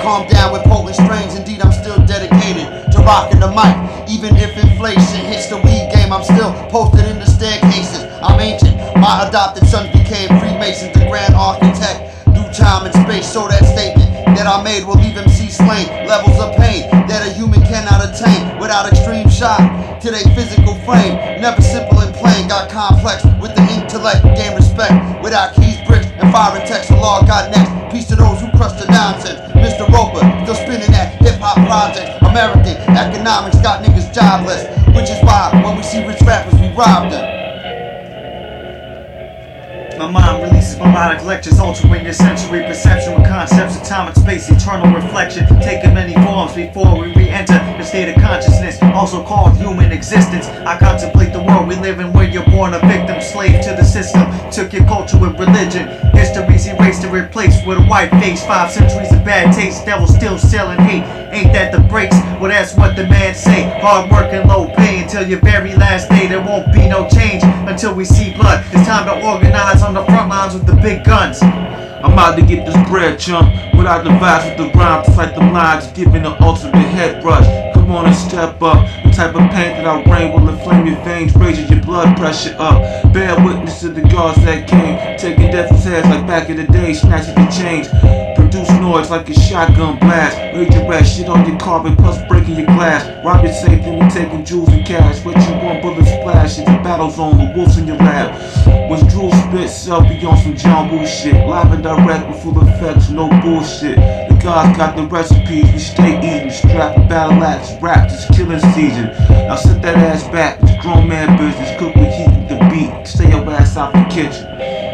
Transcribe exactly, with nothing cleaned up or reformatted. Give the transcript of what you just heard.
calm down with potent strains. Indeed, I'm still dedicated to rocking the mic. Even if inflation hits the weed game, I'm still posted in the staircases. I'm ancient. My adopted sons became Freemasons, the grand architect. Through time and space, so that statement that I made will leave M C slain. Levels of pain that a human cannot attain without extreme shock to their physical frame. Never simple and plain, got complex with the intellect. Gain respect without keys, bricks, and foreign text. The law got next. Peace to those who crush the nonsense. Mister Roper still spinning that hip-hop project. American economics got niggas jobless, which is why when we see rich rappers we rob them. My mind releases melodic lectures, altering your sensory perception with concepts of time and space, eternal reflection, taking many forms before we re-enter the state of consciousness, also called human existence. I contemplate the world we live in, where you're born a victim, slave to the system, took your culture with religion. History's erased and replaced with a white face, five centuries of bad taste, devil still selling hate. Ain't that the breaks? Well, that's what the man say. Hard work and low pay until your very last day. There won't be no change until we see blood. It's time to organize on the front lines with the big guns. I'm out to get this bread, chump. Without the vibes with the rhymes, it's like the lines giving the ultimate head rush. Come on and step up. The type of pain that I rain will inflame your veins, raising your blood pressure up. Bear witness to the guards that came, taking death's heads like back in the day, snatching the chains. Produce noise like a shotgun blast. Raise your ass, shit on your carpet, plus breaking your glass. Rob your safe, then you taking jewels and cash. What you want, bullets splash. It's a battle zone with wolves in your lab. When Drew spit, selfie on some John Woo shit. Live and direct with full effects, no bullshit. The gods got the recipes, we stay eating. Strap a battle axe, rap this killing season. Now sit that ass back, it's grown man business. Cook with heat and the beat, stay your ass out the kitchen.